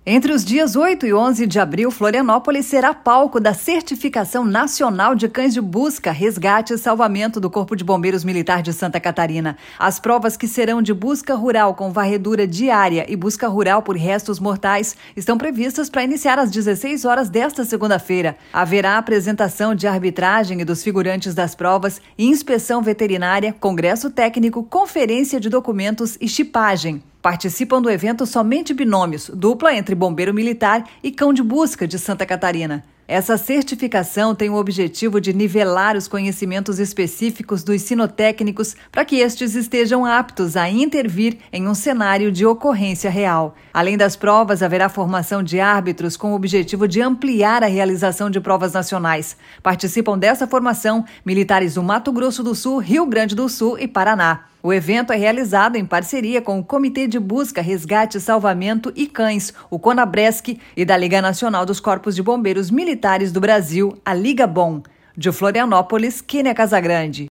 Entre os dias 8 e 11 de abril, Florianópolis será palco da Certificação Nacional de Cães de Busca, Resgate e Salvamento do Corpo de Bombeiros Militar de Santa Catarina. As provas, que serão de busca rural com varredura diária e busca rural por restos mortais, estão previstas para iniciar às 16 horas desta segunda-feira. Haverá apresentação de arbitragem e dos figurantes das provas, inspeção veterinária, congresso técnico, conferência de documentos e chipagem. Participam do evento somente binômios, dupla entre bombeiro militar e cão de busca de Santa Catarina. Essa certificação tem o objetivo de nivelar os conhecimentos específicos dos sinotécnicos para que estes estejam aptos a intervir em um cenário de ocorrência real. Além das provas, haverá formação de árbitros com o objetivo de ampliar a realização de provas nacionais. Participam dessa formação militares do Mato Grosso do Sul, Rio Grande do Sul e Paraná. O evento é realizado em parceria com o Comitê de Busca, Resgate, Salvamento e Cães, o CONABRESC, e da Liga Nacional dos Corpos de Bombeiros Militares do Brasil, a Liga BOM. De Florianópolis, Kênia Casagrande.